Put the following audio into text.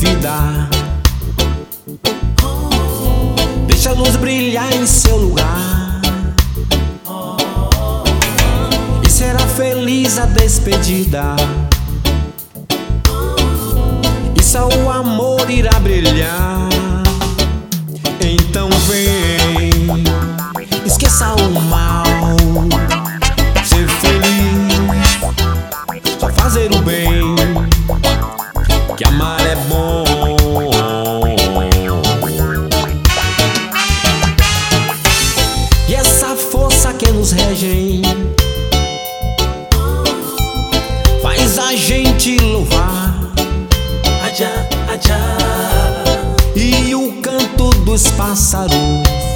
vida. Deixa a luz brilhar em seu lugar e será feliz a despedida. E só o amor irá brilhar. Então vem, esqueça o mal, ser feliz, só fazer o bem, que amar é bom. E essa força que nos rege faz a gente louvar e o canto dos pássaros